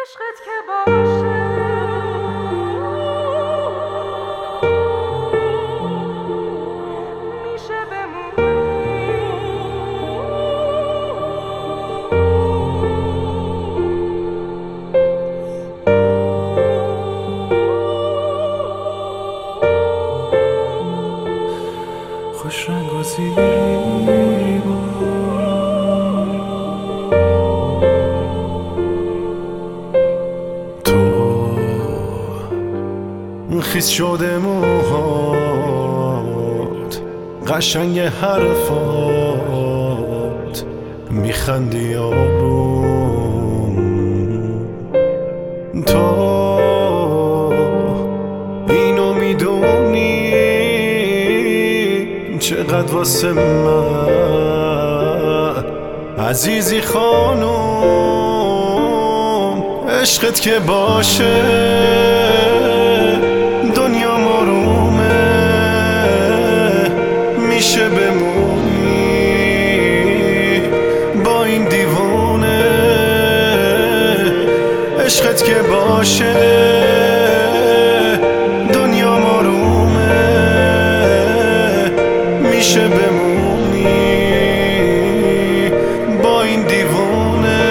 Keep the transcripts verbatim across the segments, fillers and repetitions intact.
عشقت که باشه میشه خوش رنگ و زیبا تو خیس شده موهات قشنگ حرفات میخندی آروم تو اینو میدونی چقدر واسه من عزیزی خانم عشقت که باشه دنیا مرومه میشه بمونی با این دیوونه عشقت که باشه دنیا مرومه میشه بمونی با این دیوونه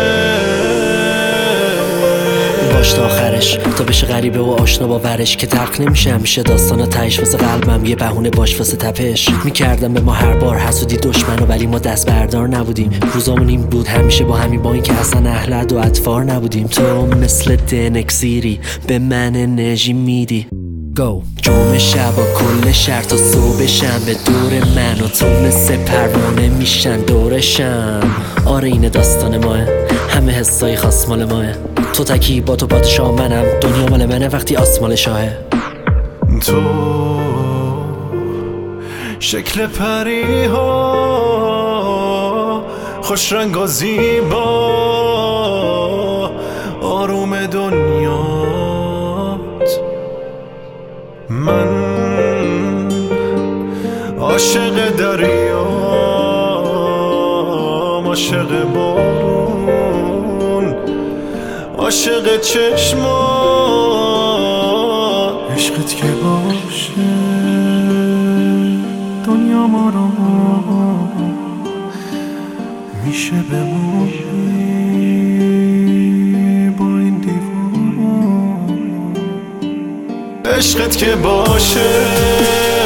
باش تا آخرش تا بشه غریبه و آشنا با ورش که تلخ نمیشه همیشه داستانا تهش واسه قلبم یه بهونه باش واسه تپش میکردم به ما هر بار حسودی دشمنو ولی ما دست بردار نبودیم روزامون این بود همیشه با همین با این که اصلا اهل و اطفار نبودیم تو مثل دنکسیری به من انرژی میدی گو جمعه شب و کل شهر تا صبح شنبه دور من و تو مثل پروانه میشن دورشم آره این داستان ماه همه حسای خاص مال ماه تو تکی با تو پادشاه منم دنیا مال منه وقتی آسمال شاهه تو شکل پری ها خوش رنگ و زیبا آروم دنیات من عاشق دریام عاشق بارون عاشق چشما عشقت که باشه دنیا ما رو میشه بمونی با این دیوون عشقت که باشه